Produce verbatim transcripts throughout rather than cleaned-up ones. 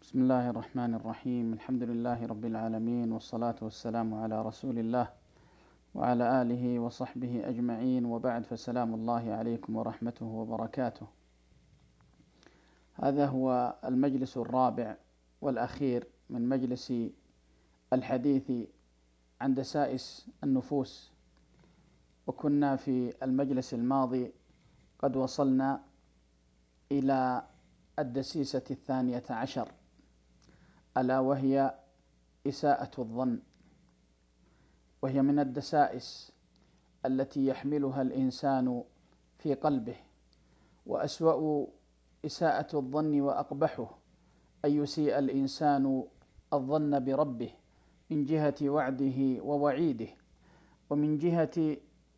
بسم الله الرحمن الرحيم. الحمد لله رب العالمين، والصلاة والسلام على رسول الله وعلى آله وصحبه أجمعين، وبعد، فسلام الله عليكم ورحمته وبركاته. هذا هو المجلس الرابع والأخير من مجلس الحديث عن دسائس النفوس، وكنا في المجلس الماضي قد وصلنا إلى الدسيسة الثانية عشر، ألا وهي إساءة الظن، وهي من الدسائس التي يحملها الإنسان في قلبه. وأسوأ إساءة الظن وأقبحه أن يسيء الإنسان الظن بربه من جهة وعده ووعيده، ومن جهة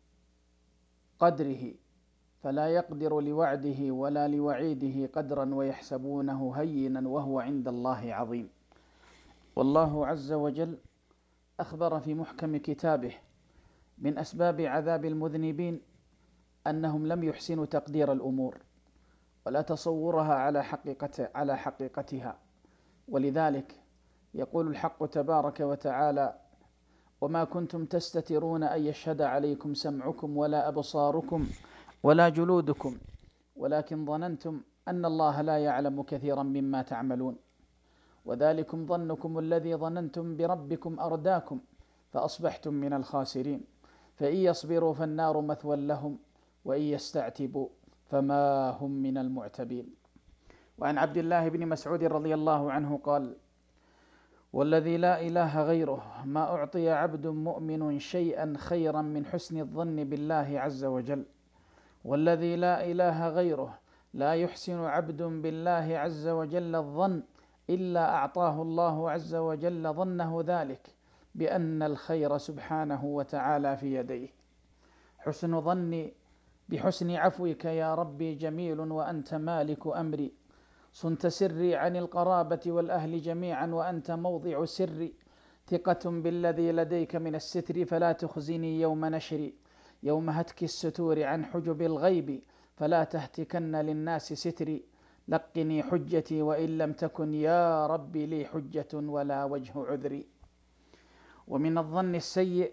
قدره، فلا يقدر لوعده ولا لوعيده قدرا ويحسبونه هينا وهو عند الله عظيم. والله عز وجل أخبر في محكم كتابه من أسباب عذاب المذنبين أنهم لم يحسنوا تقدير الأمور ولا تصورها على حقيقة على حقيقتها. ولذلك يقول الحق تبارك وتعالى: وما كنتم تستترون أن يشهد عليكم سمعكم ولا أبصاركم ولا جلودكم ولكن ظننتم أن الله لا يعلم كثيرا مما تعملون، وذلكم ظنكم الذي ظننتم بربكم أرداكم فأصبحتم من الخاسرين، فإن يصبروا فالنار مثوى لهم وإن يستعتبوا فما هم من المعتبين. وعن عبد الله بن مسعود رضي الله عنه قال: والذي لا إله غيره ما أعطي عبد مؤمن شيئا خيرا من حسن الظن بالله عز وجل، والذي لا إله غيره لا يحسن عبد بالله عز وجل الظن إلا أعطاه الله عز وجل ظنه ذلك بأن الخير سبحانه وتعالى في يديه. حسن ظني بحسن عفوك يا ربي جميل، وأنت مالك أمري، صنت سري عن القرابة والأهل جميعا، وأنت موضع سري، ثقة بالذي لديك من الستر فلا تخزني يوم نشري، يوم هتك الستور عن حجب الغيب فلا تهتكن للناس ستري، لقني حجتي وإن لم تكن يا ربي لي حجة ولا وجه عذري. ومن الظن السيء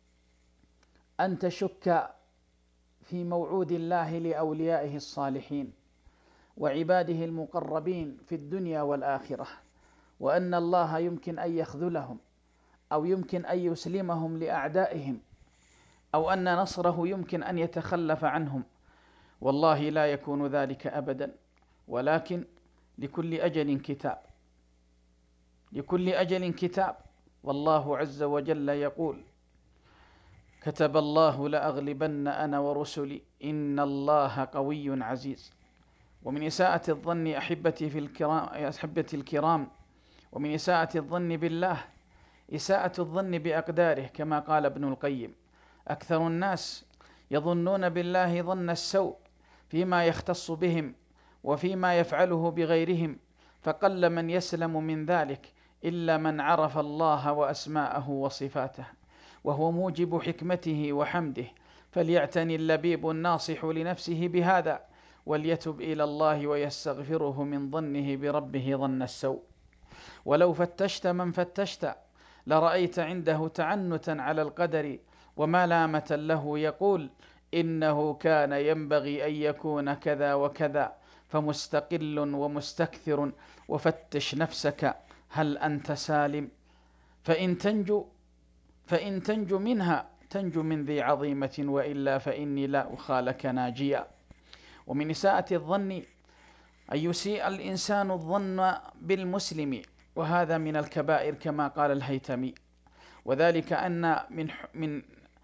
أن تشك في موعود الله لأوليائه الصالحين وعباده المقربين في الدنيا والآخرة، وأن الله يمكن أن يخذلهم أو يمكن أن يسلمهم لأعدائهم، أو أن نصره يمكن أن يتخلف عنهم. والله لا يكون ذلك أبدا، ولكن لكل أجل كتاب، لكل أجل كتاب. والله عز وجل يقول: كتب الله لأغلبن أنا ورسلي إن الله قوي عزيز. ومن إساءة الظن أحبتي في الكرام أحبتي الكرام ومن إساءة الظن بالله إساءة الظن بأقداره، كما قال ابن القيم: أكثر الناس يظنون بالله ظن السوء فيما يختص بهم وفيما يفعله بغيرهم، فقل من يسلم من ذلك إلا من عرف الله وأسماءه وصفاته، وهو موجب حكمته وحمده. فليعتني اللبيب الناصح لنفسه بهذا، وليتب إلى الله ويستغفره من ظنه بربه ظن السوء. ولو فتشت من فتشت لرأيت عنده تعنتا على القدر وملامة له، يقول: إنه كان ينبغي أن يكون كذا وكذا، فمستقل ومستكثر. وفتش نفسك هل أنت سالم، فإن تنجو فإن تنجو منها تنجو من ذي عظيمة، وإلا فإني لا أخالك ناجيا. ومن إساءة الظن أن يسيء الإنسان الظن بالمسلم، وهذا من الكبائر كما قال الهيثمي، وذلك أن من من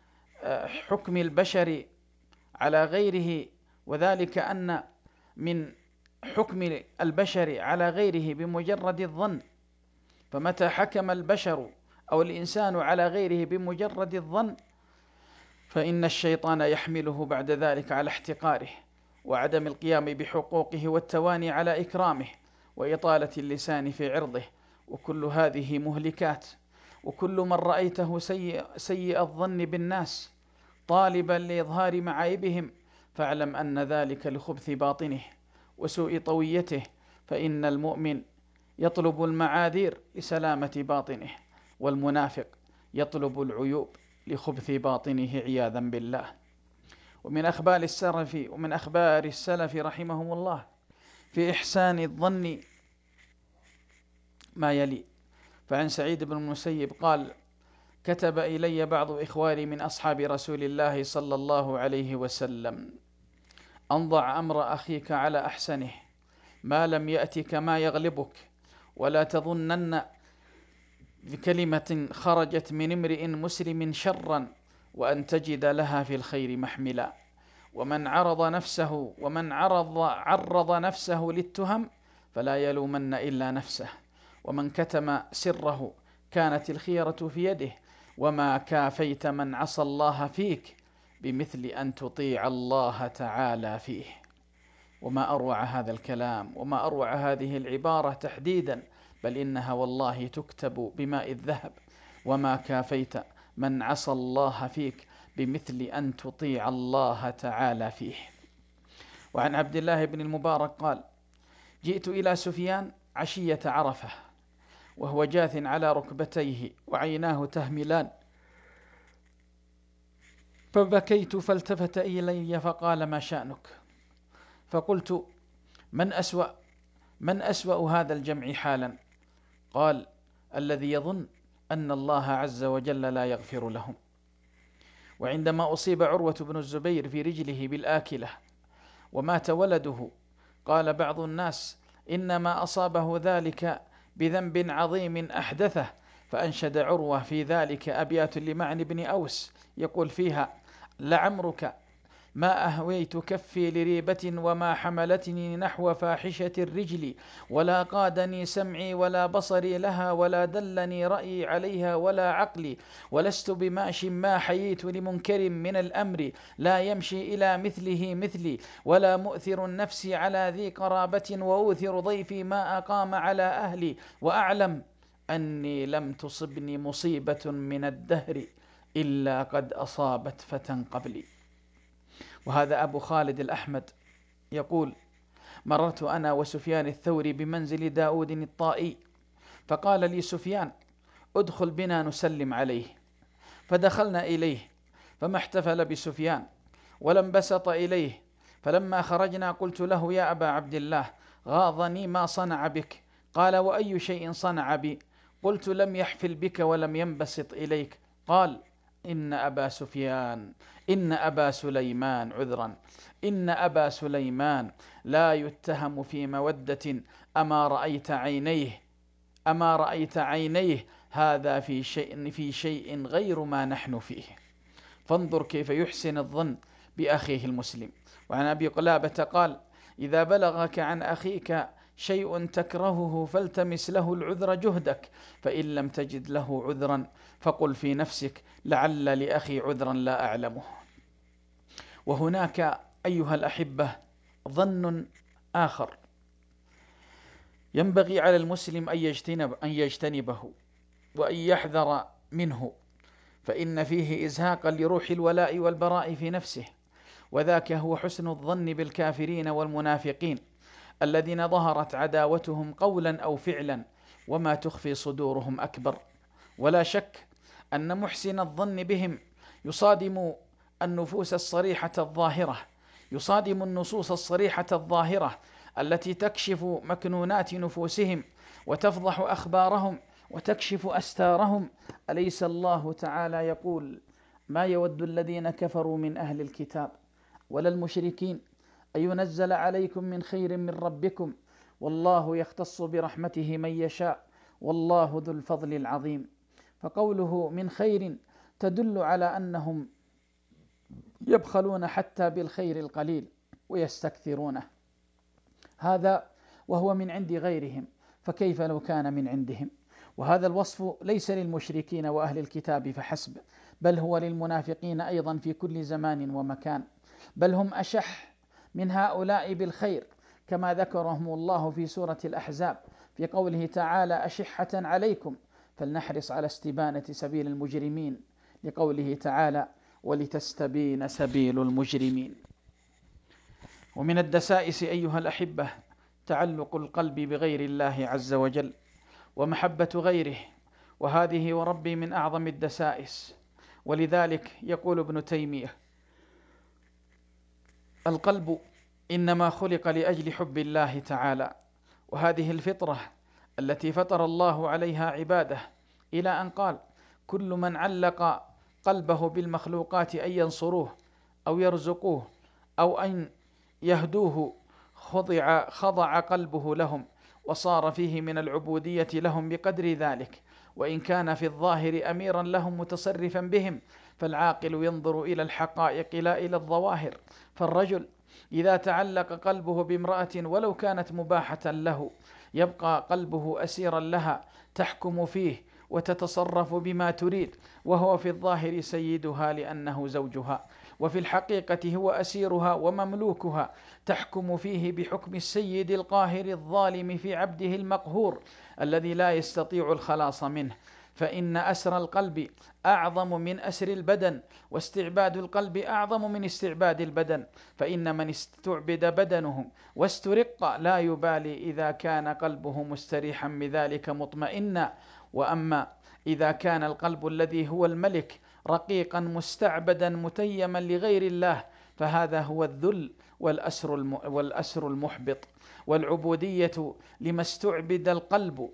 حكم البشر على غيره وذلك أن من حكم البشر على غيره بمجرد الظن. فمتى حكم البشر أو الإنسان على غيره بمجرد الظن، فإن الشيطان يحمله بعد ذلك على احتقاره وعدم القيام بحقوقه والتواني على إكرامه وإطالة اللسان في عرضه، وكل هذه مهلكات. وكل من رأيته سيء, سيء الظن بالناس طالبا لإظهار معايبهم، فاعلم أن ذلك لخبث باطنه وسوء طويته، فإن المؤمن يطلب المعاذير لسلامة باطنه، والمنافق يطلب العيوب لخبث باطنه عياذا بالله. ومن أخبار السلف ومن أخبار السلف رحمهم الله في إحسان الظن ما يلي. فعن سعيد بن المسيب قال: كتب إلي بعض إخواني من أصحاب رسول الله صلى الله عليه وسلم: أنضع أمر أخيك على أحسنه، ما لم يأتك ما يغلبك، ولا تظنن بكلمة خرجت من امرئ مسلم شرا وأن تجد لها في الخير محملا. ومن عرض نفسه ومن عرض عرض نفسه للتهم فلا يلومن إلا نفسه، ومن كتم سره كانت الخيرة في يده، وما كافيت من عصى الله فيك بمثل أن تطيع الله تعالى فيه. وما أروع هذا الكلام، وما أروع هذه العبارة تحديدا، بل إنها والله تكتب بماء الذهب: وما كافيت من عصى الله فيك بمثل أن تطيع الله تعالى فيه. وعن عبد الله بن المبارك قال: جئت إلى سفيان عشية عرفة وهو جاث على ركبتيه وعيناه تهملان، فبكيت فالتفت إلي فقال: ما شأنك؟ فقلت: من أسوأ من أسوأ هذا الجمع حالا؟ قال: الذي يظن أن الله عز وجل لا يغفر لهم. وعندما أصيب عروة بن الزبير في رجله بالآكلة ومات ولده، قال بعض الناس: إنما أصابه ذلك بذنب عظيم أحدثه، فأنشد عروة في ذلك أبيات لمعن بن أوس يقول فيها: لعمرك ما أهويت كفي لريبة، وما حملتني نحو فاحشة الرجل، ولا قادني سمعي ولا بصري لها، ولا دلني رأيي عليها ولا عقلي، ولست بماش ما حييت لمنكر من الأمر، لا يمشي إلى مثله مثلي، ولا مؤثر النفس على ذي قرابة، وأوثر ضيفي ما أقام على أهلي، وأعلم أني لم تصبني مصيبة من الدهر إلا قد أصابت فتى قبلي. وهذا أبو خالد الأحمد يقول: مررت أنا وسفيان الثوري بمنزل داود الطائي، فقال لي سفيان: ادخل بنا نسلم عليه. فدخلنا إليه، فما احتفل بسفيان ولم بسط إليه. فلما خرجنا قلت له: يا أبا عبد الله، غاضني ما صنع بك. قال: وأي شيء صنع بي؟ قلت: لم يحفل بك ولم ينبسط إليك. قال: إن أبا سفيان إن أبا سليمان عذرا إن أبا سليمان لا يتهم في مودة، أما رأيت عينيه أما رأيت عينيه هذا في شيء في شيء غير ما نحن فيه. فانظر كيف يحسن الظن بأخيه المسلم. وعن أبي قلابة قال: إذا بلغك عن أخيك شيء تكرهه فالتمس له العذر جهدك، فإن لم تجد له عذرا فقل في نفسك: لعل لأخي عذرا لا أعلمه. وهناك أيها الأحبة ظن آخر ينبغي على المسلم أن يجتنب أن يجتنبه وأن يحذر منه، فإن فيه إزهاقا لروح الولاء والبراء في نفسه، وذاك هو حسن الظن بالكافرين والمنافقين الذين ظهرت عداوتهم قولا أو فعلا، وما تخفي صدورهم أكبر. ولا شك أن محسن الظن بهم يصادم النفوس الصريحة الظاهرة يصادم النصوص الصريحة الظاهرة التي تكشف مكنونات نفوسهم وتفضح أخبارهم وتكشف أستارهم. أليس الله تعالى يقول: ما يود الذين كفروا من أهل الكتاب ولا المشركين أن ينزل عليكم من خير من ربكم، والله يختص برحمته من يشاء، والله ذو الفضل العظيم. فقوله من خير تدل على أنهم يبخلون حتى بالخير القليل ويستكثرونه، هذا وهو من عند غيرهم، فكيف لو كان من عندهم؟ وهذا الوصف ليس للمشركين وأهل الكتاب فحسب، بل هو للمنافقين أيضا في كل زمان ومكان، بل هم أشح من هؤلاء بالخير، كما ذكرهم الله في سورة الأحزاب في قوله تعالى: أشحة عليكم فلنحرص على استبانة سبيل المجرمين، لقوله تعالى: ولتستبين سبيل المجرمين. ومن الدسائس أيها الأحبة تعلق القلب بغير الله عز وجل ومحبة غيره، وهذه وربي من أعظم الدسائس. ولذلك يقول ابن تيمية: القلب إنما خلق لأجل حب الله تعالى، وهذه الفطرة التي فطر الله عليها عباده، إلى أن قال: كل من علق قلبه بالمخلوقات أن ينصروه أو يرزقوه أو أن يهدوه خضع, خضع قلبه لهم، وصار فيه من العبودية لهم بقدر ذلك، وإن كان في الظاهر أميرا لهم متصرفا بهم، فالعاقل ينظر إلى الحقائق لا إلى الظواهر. فالرجل إذا تعلق قلبه بامرأة ولو كانت مباحة له، يبقى قلبه أسيرا لها، تحكم فيه وتتصرف بما تريد، وهو في الظاهر سيدها لأنه زوجها، وفي الحقيقة هو أسيرها ومملوكها، تحكم فيه بحكم السيد القاهر الظالم في عبده المقهور الذي لا يستطيع الخلاص منه. فإن أسر القلب أعظم من أسر البدن، واستعباد القلب أعظم من استعباد البدن، فإن من استعبد بدنه واسترق لا يبالي إذا كان قلبه مستريحا بذلك مطمئنا. وأما إذا كان القلب الذي هو الملك رقيقا مستعبدا متيما لغير الله، فهذا هو الذل والأسر والأسر المحبط. والعبودية لما استعبد القلب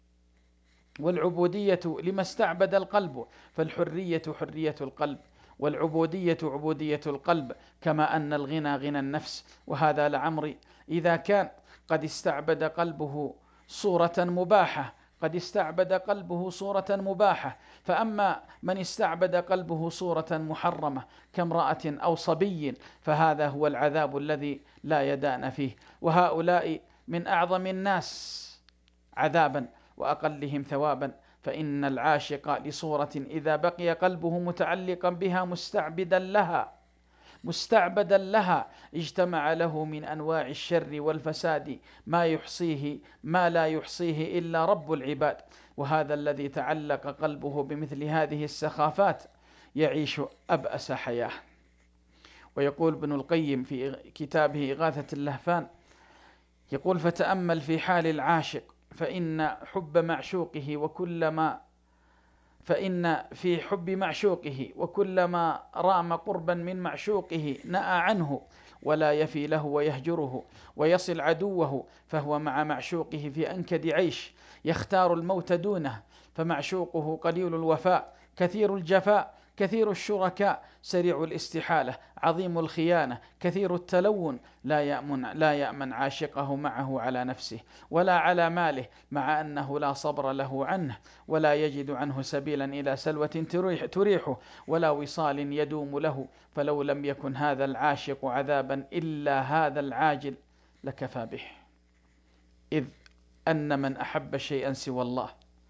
والعبودية لما استعبد القلب فالحرية حرية القلب، والعبودية عبودية القلب، كما أن الغنى غنى النفس. وهذا لعمري إذا كان قد استعبد قلبه صورة مباحة قد استعبد قلبه صورة مباحة فأما من استعبد قلبه صورة محرمة كامرأة أو صبي، فهذا هو العذاب الذي لا يدان فيه. وهؤلاء من أعظم الناس عذابا وأقلهم ثوابا، فإن العاشق لصورة إذا بقي قلبه متعلقا بها مستعبدا لها مستعبدا لها اجتمع له من أنواع الشر والفساد ما يحصيه ما لا يحصيه إلا رب العباد. وهذا الذي تعلق قلبه بمثل هذه السخافات يعيش أبأس حياة. ويقول ابن القيم في كتابه إغاثة اللهفان، يقول: فتأمل في حال العاشق، فإن حب معشوقه وكلما فإن في حب معشوقه وكلما رام قربا من معشوقه نأى عنه ولا يفي له ويهجره ويصل عدوه، فهو مع معشوقه في أنكد عيش يختار الموت دونه، فمعشوقه قليل الوفاء كثير الجفاء كثير الشركاء سريع الاستحالة عظيم الخيانة كثير التلون، لا يأمن, لا يأمن عاشقه معه على نفسه ولا على ماله، مع أنه لا صبر له عنه ولا يجد عنه سبيلا إلى سلوة تريح تريحه ولا وصال يدوم له. فلو لم يكن هذا العاشق عذابا إلا هذا العاجل لكفى به، إذ أن من أحب شيئا سوى الله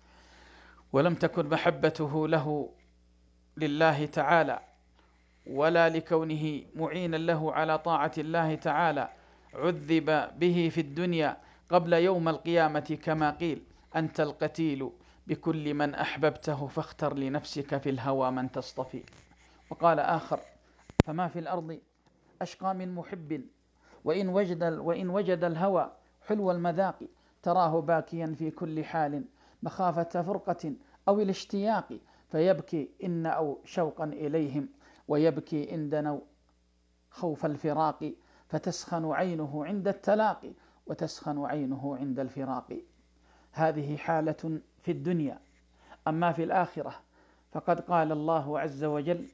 ولم تكن محبته له لله تعالى ولا لكونه معينا له على طاعة الله تعالى عذب به في الدنيا قبل يوم القيامة، كما قيل: أنت القتيل بكل من أحببته فاختر لنفسك في الهوى من تصطفي. وقال آخر: فما في الأرض أشقى من محب وإن وجد, وإن وجد الهوى حلو المذاق، تراه باكيا في كل حال مخافة فرقة أو الاشتياق، فيبكي إن أو شوقا إليهم ويبكي إن دنوا خوف الفراق، فتسخن عينه عند التلاقي وتسخن عينه عند الفراق. هذه حالة في الدنيا. أما في الآخرة فقد قال الله عز وجل: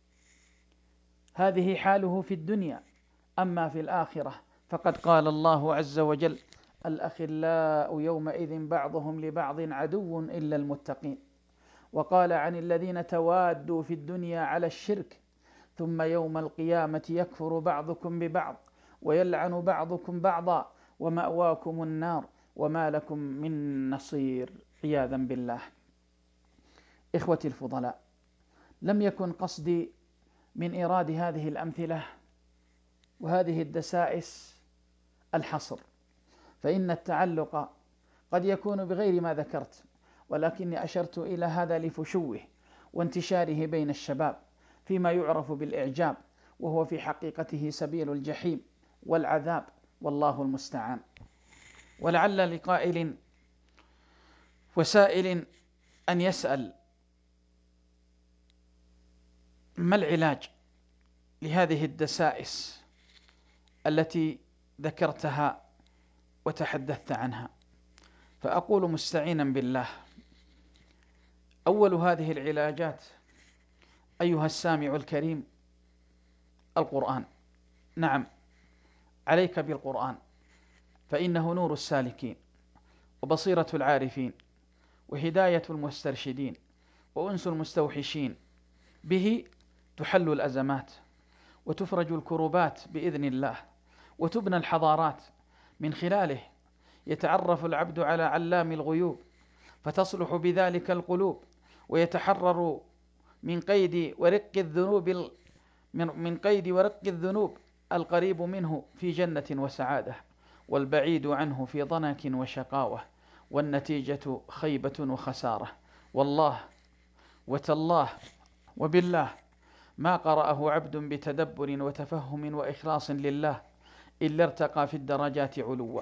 هذه حاله في الدنيا. أما في الآخرة فقد قال الله عز وجل: الأخلاء يومئذ بعضهم لبعض عدو إلا المتقين. وقال عن الذين توادوا في الدنيا على الشرك: ثم يوم القيامة يكفر بعضكم ببعض ويلعن بعضكم بعضا ومأواكم النار وما لكم من نصير، عياذا بالله. إخوتي الفضلاء، لم يكن قصدي من إيراد هذه الأمثلة وهذه الدسائس الحصر، فإن التعلق قد يكون بغير ما ذكرت، ولكني أشرت إلى هذا لفشوه وانتشاره بين الشباب فيما يعرف بالإعجاب، وهو في حقيقته سبيل الجحيم والعذاب، والله المستعان. ولعل لقائل وسائل أن يسأل: ما العلاج لهذه الدسائس التي ذكرتها وتحدثت عنها؟ فأقول مستعينا بالله: أول هذه العلاجات أيها السامع الكريم القرآن. نعم، عليك بالقرآن، فإنه نور السالكين وبصيرة العارفين وهداية المسترشدين وأنس المستوحشين. به تحل الأزمات وتفرج الكروبات بإذن الله، وتبنى الحضارات. من خلاله يتعرف العبد على علام الغيوب، فتصلح بذلك القلوب، ويتحرر من قيد ورق الذنوب من قيد ورق الذنوب القريب منه في جنة وسعادة، والبعيد عنه في ضنك وشقاوة، والنتيجة خيبة وخسارة. والله وتالله وبالله ما قرأه عبد بتدبر وتفهم وإخلاص لله إلا ارتقى في الدرجات علوا،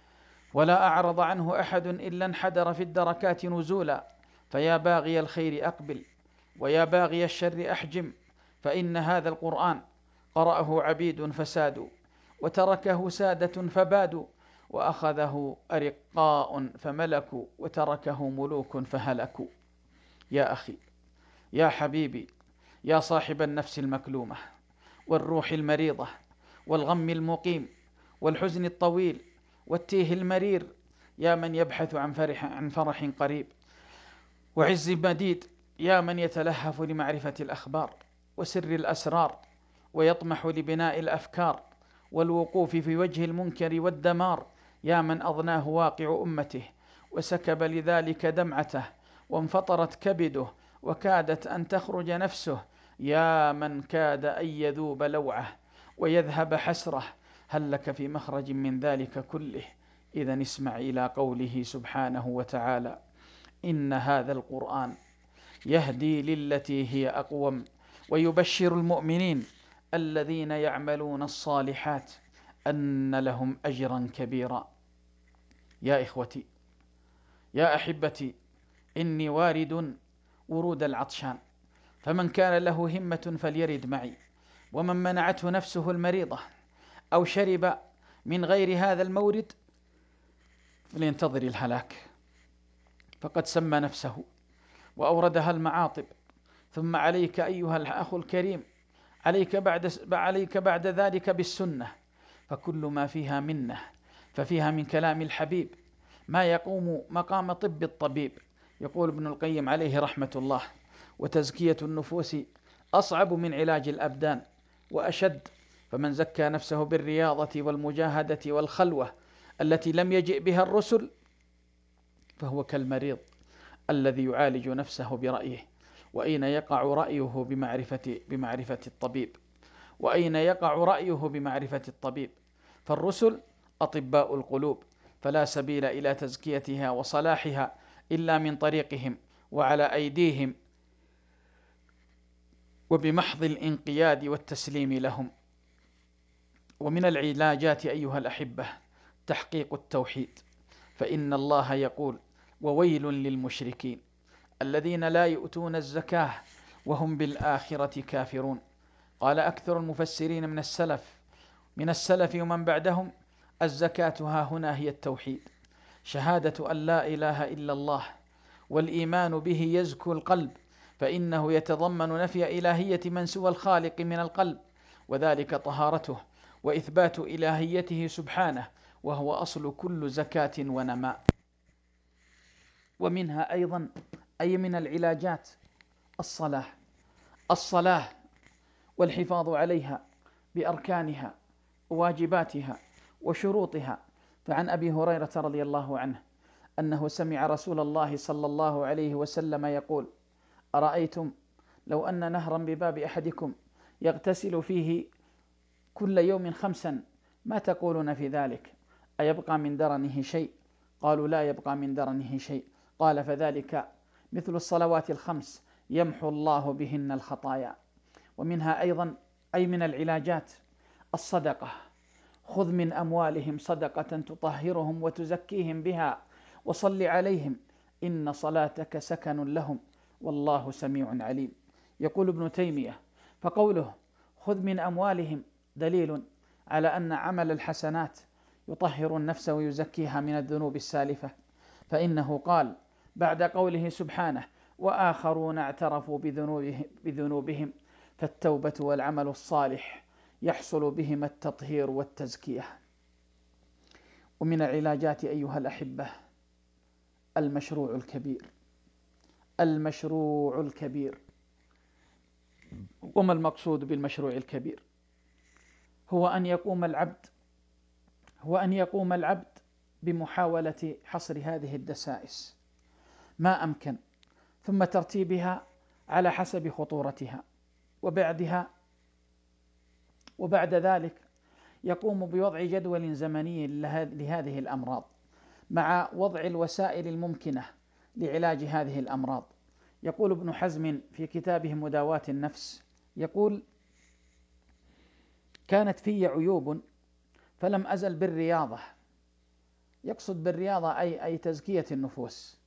ولا أعرض عنه أحد إلا انحدر في الدركات نزولا. فيا باغي الخير أقبل، ويا باغي الشر أحجم، فإن هذا القرآن قرأه عبيد فسادوا، وتركه سادة فبادوا، وأخذه أرقاء فملكوا، وتركه ملوك فهلكوا. يا أخي، يا حبيبي، يا صاحب النفس المكلومة والروح المريضة والغم المقيم والحزن الطويل والتيه المرير، يا من يبحث عن فرح, عن فرح قريب وعز مديد، يا من يتلهف لمعرفة الأخبار وسر الأسرار، ويطمح لبناء الأفكار والوقوف في وجه المنكر والدمار، يا من أضناه واقع أمته وسكب لذلك دمعته وانفطرت كبده وكادت أن تخرج نفسه، يا من كاد أن يذوب لوعه ويذهب حسره. هل لك في مخرج من ذلك كله؟ إذن اسمع إلى قوله سبحانه وتعالى: إن هذا القرآن يهدي للتي هي أقوم ويبشر المؤمنين الذين يعملون الصالحات أن لهم أجرا كبيرا. يا إخوتي، يا أحبتي، إني وارد ورود العطشان، فمن كان له همة فليرد معي، ومن منعته نفسه المريضة أو شرب من غير هذا المورد فلينتظر الهلاك، فقد سمى نفسه وأوردها المعاطب. ثم عليك أيها الأخ الكريم، عليك بعد, عليك بعد ذلك بالسنة، فكل ما فيها منه ففيها من كلام الحبيب ما يقوم مقام طب الطبيب. يقول ابن القيم عليه رحمة الله: وتزكية النفوس أصعب من علاج الأبدان وأشد، فمن زكى نفسه بالرياضة والمجاهدة والخلوة التي لم يجئ بها الرسل فهو كالمريض الذي يعالج نفسه برأيه. وأين يقع رأيه بمعرفة, بمعرفة الطبيب؟ وأين يقع رأيه بمعرفة الطبيب؟ فالرسل أطباء القلوب، فلا سبيل إلى تزكيتها وصلاحها إلا من طريقهم وعلى أيديهم، وبمحض الانقياد والتسليم لهم. ومن العلاجات أيها الأحبة تحقيق التوحيد، فإن الله يقول: وويل للمشركين الذين لا يؤتون الزكاة وهم بالآخرة كافرون. قال أكثر المفسرين من السلف من السلف ومن بعدهم: الزكاة ها هنا هي التوحيد، شهادة أن لا إله إلا الله، والإيمان به يزكو القلب، فإنه يتضمن نفي إلهية من سوى الخالق من القلب، وذلك طهارته وإثبات إلهيته سبحانه، وهو أصل كل زكاة ونماء. ومنها أيضا، أي من العلاجات، الصلاة الصلاة والحفاظ عليها بأركانها وواجباتها وشروطها. فعن أبي هريرة رضي الله عنه أنه سمع رسول الله صلى الله عليه وسلم يقول: أرأيتم لو أن نهرا بباب أحدكم يغتسل فيه كل يوم خمسا ما تقولون في ذلك؟ أيبقى من درنه شيء؟ قالوا: لا يبقى من درنه شيء. قال: فذلك مثل الصلوات الخمس يمحو الله بهن الخطايا. ومنها أيضا، أي من العلاجات، الصدقة، خذ من أموالهم صدقة تطهرهم وتزكيهم بها وصل عليهم إن صلاتك سكن لهم والله سميع عليم. يقول ابن تيمية: فقوله خذ من أموالهم دليل على أن عمل الحسنات يطهر النفس ويزكيها من الذنوب السالفة، فإنه قال بعد قوله سبحانه: وآخرون اعترفوا بذنوبهم فالتوبة والعمل الصالح يحصل بهما التطهير والتزكية. ومن العلاجات أيها الأحبة المشروع الكبير. المشروع الكبير، وما المقصود بالمشروع الكبير؟ هو أن يقوم العبد هو أن يقوم العبد بمحاولة حصر هذه الدسائس ما أمكن، ثم ترتيبها على حسب خطورتها، وبعدها وبعد ذلك يقوم بوضع جدول زمني لهذه الأمراض مع وضع الوسائل الممكنة لعلاج هذه الأمراض. يقول ابن حزم في كتابه مداواة النفس، يقول: كانت في عيوب فلم أزل بالرياضة، يقصد بالرياضة أي, أي تزكية النفوس.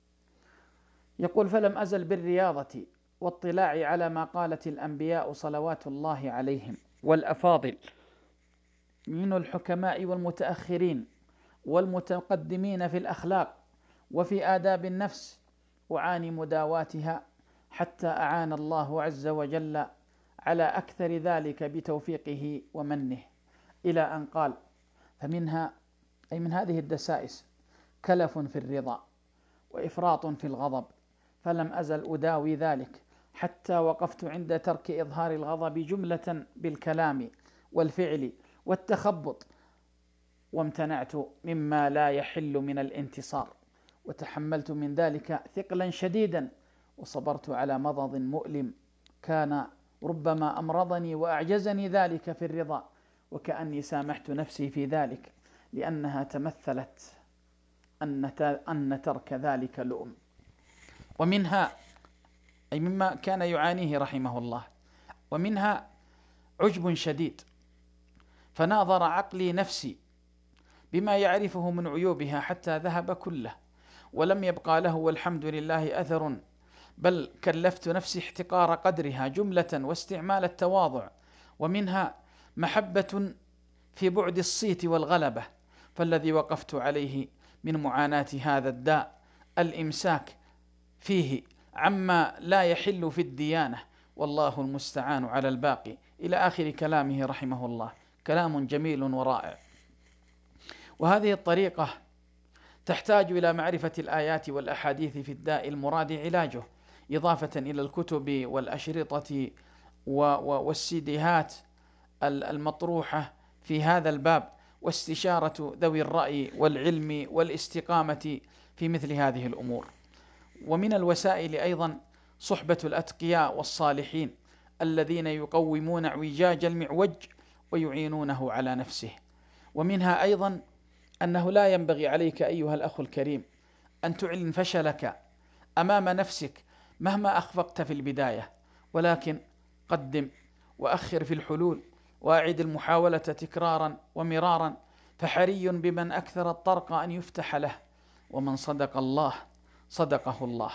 يقول: فلم أزل بالرياضة واطلاع على ما قالت الأنبياء صلوات الله عليهم والأفاضل من الحكماء والمتأخرين والمتقدمين في الأخلاق وفي آداب النفس، أعاني مداواتها حتى أعان الله عز وجل على أكثر ذلك بتوفيقه ومنه، إلى أن قال: فمنها أي من هذه الدسائس كلف في الرضا وإفراط في الغضب، فلم أزل أداوي ذلك حتى وقفت عند ترك إظهار الغضب جملة بالكلام والفعل والتخبط، وامتنعت مما لا يحل من الانتصار، وتحملت من ذلك ثقلا شديدا، وصبرت على مضض مؤلم كان ربما أمرضني وأعجزني ذلك في الرضا، وكأني سامحت نفسي في ذلك لأنها تمثلت أن ترك ذلك لؤم. ومنها أي مما كان يعانيه رحمه الله، ومنها عجب شديد، فناظر عقلي نفسي بما يعرفه من عيوبها حتى ذهب كله ولم يبقى له والحمد لله أثر، بل كلفت نفسي احتقار قدرها جملة واستعمال التواضع. ومنها محبة في بعد الصيت والغلبة، فالذي وقفت عليه من معاناة هذا الداء الإمساك فيه عما لا يحل في الديانة، والله المستعان على الباقي، إلى آخر كلامه رحمه الله. كلام جميل ورائع. وهذه الطريقة تحتاج إلى معرفة الآيات والأحاديث في الداء المراد علاجه، إضافة إلى الكتب والأشرطة والسيديهات المطروحة في هذا الباب، واستشارة ذوي الرأي والعلم والاستقامة في مثل هذه الأمور. ومن الوسائل أيضا صحبة الأتقياء والصالحين الذين يقومون اعوجاج المعوج ويعينونه على نفسه. ومنها أيضا أنه لا ينبغي عليك أيها الأخ الكريم أن تعلن فشلك أمام نفسك مهما أخفقت في البداية، ولكن قدم وأخر في الحلول، وأعد المحاولة تكرارا ومرارا، فحري بمن أكثر الطرق أن يفتح له، ومن صدق الله صدقه الله.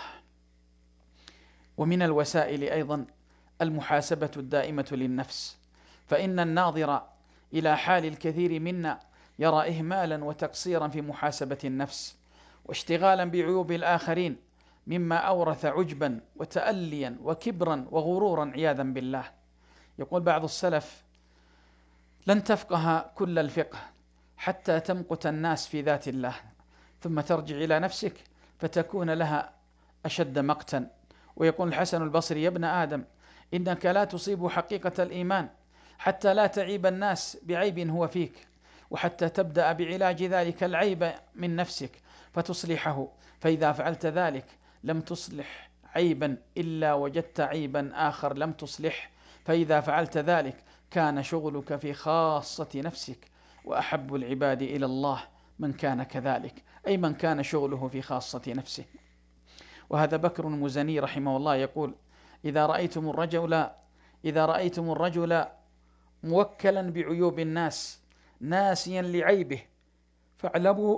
ومن الوسائل أيضا المحاسبة الدائمة للنفس، فإن الناظر إلى حال الكثير منا يرى إهمالا وتقصيرا في محاسبة النفس واشتغالا بعيوب الآخرين، مما أورث عجبا وتأليا وكبرا وغرورا عياذا بالله. يقول بعض السلف: لن تفقه كل الفقه حتى تمقت الناس في ذات الله، ثم ترجع إلى نفسك فتكون لها أشد مقتا. ويقول الحسن البصري: يا ابن آدم، إنك لا تصيب حقيقة الإيمان حتى لا تعيب الناس بعيب هو فيك، وحتى تبدأ بعلاج ذلك العيب من نفسك فتصلحه، فإذا فعلت ذلك لم تصلح عيبا إلا وجدت عيبا آخر لم تصلح، فإذا فعلت ذلك كان شغلك في خاصة نفسك، وأحب العباد إلى الله من كان كذلك، أي من كان شغله في خاصة نفسه. وهذا بكر المزني رحمه الله يقول: إذا رأيتم الرجل إذا رأيتم الرجل موكلا بعيوب الناس ناسيا لعيبه، فاعلموا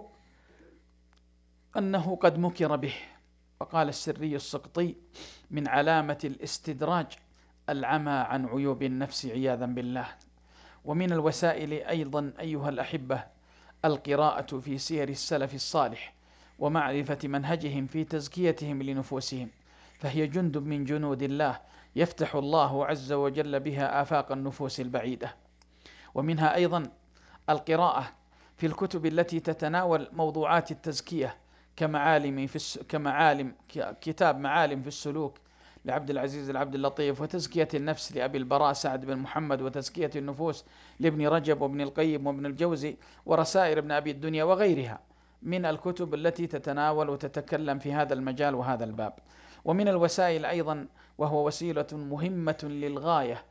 أنه قد مكر به. وقال السري السقطي: من علامة الاستدراج العمى عن عيوب النفس عياذا بالله. ومن الوسائل أيضا أيها الأحبة القراءة في سير السلف الصالح ومعرفة منهجهم في تزكيتهم لنفوسهم، فهي جند من جنود الله يفتح الله عز وجل بها آفاق النفوس البعيدة. ومنها أيضا القراءة في الكتب التي تتناول موضوعات التزكية كمعالم في الس... كمعالم كتاب معالم في السلوك لعبد العزيز العبد اللطيف، وتزكية النفس لأبي البراء سعد بن محمد، وتزكية النفوس لابن رجب وابن القيم وابن الجوزي، ورسائل ابن أبي الدنيا، وغيرها من الكتب التي تتناول وتتكلم في هذا المجال وهذا الباب. ومن الوسائل أيضا، وهو وسيلة مهمة للغاية،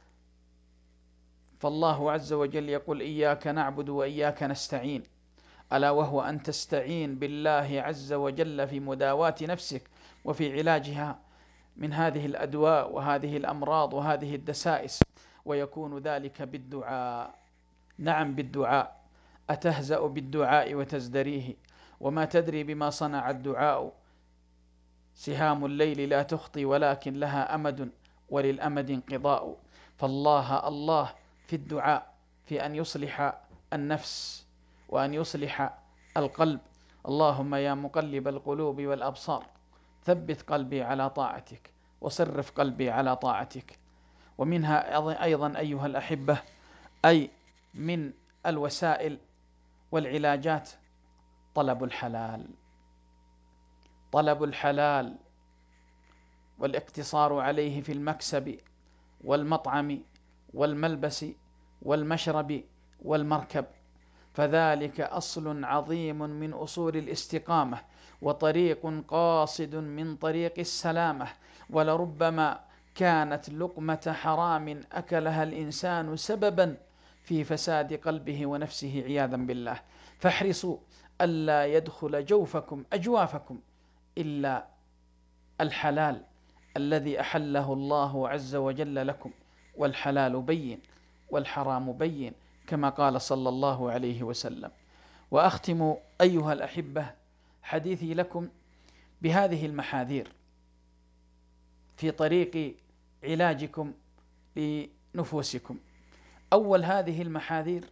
فالله عز وجل يقول: إياك نعبد وإياك نستعين، ألا وهو أن تستعين بالله عز وجل في مداواة نفسك وفي علاجها من هذه الأدواء وهذه الأمراض وهذه الدسائس، ويكون ذلك بالدعاء. نعم بالدعاء. أتهزأ بالدعاء وتزدريه، وما تدري بما صنع الدعاء. سهام الليل لا تخطي ولكن لها أمد، وللأمد انقضاء. فالله الله في الدعاء، في أن يصلح النفس وأن يصلح القلب. اللهم يا مقلب القلوب والأبصار ثبت قلبي على طاعتك وصرف قلبي على طاعتك. ومنها أيضا أيها الأحبة، أي من الوسائل والعلاجات، طلب الحلال. طلب الحلال والاقتصار عليه في المكسب والمطعم والملبس والمشرب والمركب، فذلك أصل عظيم من أصول الاستقامة، وطريق قاصد من طريق السلامة. ولربما كانت لقمة حرام أكلها الإنسان سببا في فساد قلبه ونفسه عياذا بالله. فاحرصوا ألا يدخل جوفكم أجوافكم إلا الحلال الذي أحله الله عز وجل لكم، والحلال بين والحرام بين، كما قال صلى الله عليه وسلم. وأختم أيها الأحبة حديثي لكم بهذه المحاذير في طريق علاجكم لنفوسكم. أول هذه المحاذير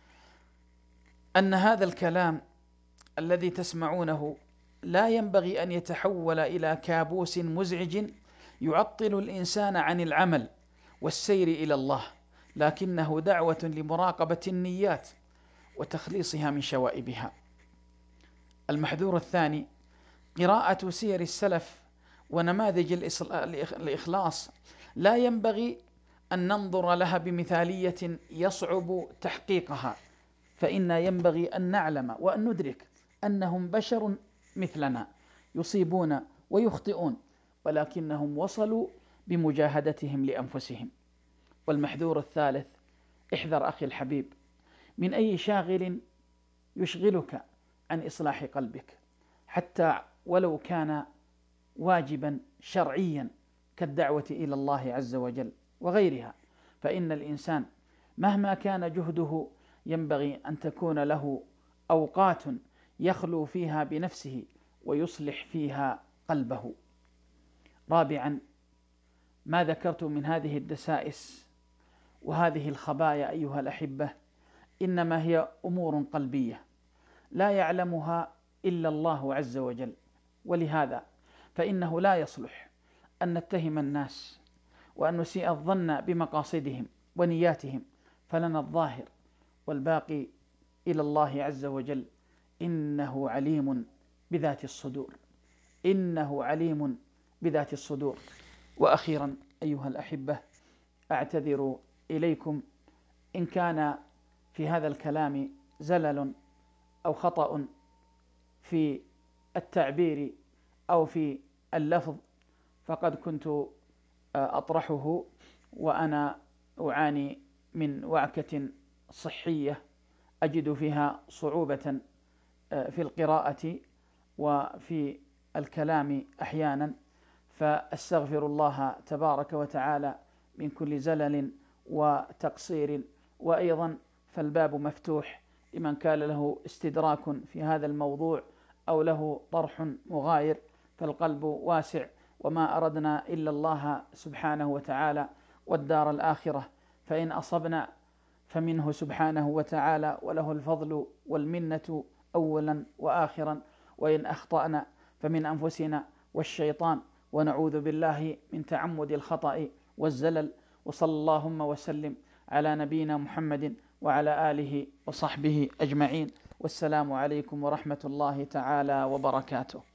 أن هذا الكلام الذي تسمعونه لا ينبغي أن يتحول إلى كابوس مزعج يعطل الإنسان عن العمل والسير إلى الله، لكنه دعوة لمراقبة النيات وتخليصها من شوائبها. المحذور الثاني: قراءة سير السلف ونماذج الإخلاص لا ينبغي أن ننظر لها بمثالية يصعب تحقيقها، فإن ينبغي أن نعلم وأن ندرك أنهم بشر مثلنا يصيبون ويخطئون، ولكنهم وصلوا بمجاهدتهم لأنفسهم. والمحذور الثالث: احذر أخي الحبيب من أي شاغل يشغلك عن إصلاح قلبك، حتى ولو كان واجبا شرعيا كالدعوة إلى الله عز وجل وغيرها، فإن الإنسان مهما كان جهده ينبغي أن تكون له أوقات يخلو فيها بنفسه ويصلح فيها قلبه. رابعا، ما ذكرت من هذه الدسائس وهذه الخبايا أيها الأحبة إنما هي أمور قلبية لا يعلمها إلا الله عز وجل، ولهذا فإنه لا يصلح أن نتهم الناس وأن نسيء الظن بمقاصدهم ونياتهم، فلنا الظاهر والباقي إلى الله عز وجل. إنه عليم بذات الصدور، إنه عليم بذات الصدور. وأخيرا أيها الأحبة، أعتذر إليكم إن كان في هذا الكلام زلل أو خطأ في التعبير أو في اللفظ، فقد كنت أطرحه وأنا أعاني من وعكة صحية أجد فيها صعوبة في القراءة وفي الكلام أحيانا، فأستغفر الله تبارك وتعالى من كل زلل وتقصير. وأيضا فالباب مفتوح لمن كان له استدراك في هذا الموضوع أو له طرح مغاير، فالقلب واسع، وما أردنا إلا الله سبحانه وتعالى والدار الآخرة، فإن أصبنا فمنه سبحانه وتعالى وله الفضل والمنة أولا وآخرا، وإن أخطأنا فمن أنفسنا والشيطان، ونعوذ بالله من تعمد الخطأ والزلل. وصلى اللهم وسلم على نبينا محمد وعلى آله وصحبه أجمعين، والسلام عليكم ورحمة الله تعالى وبركاته.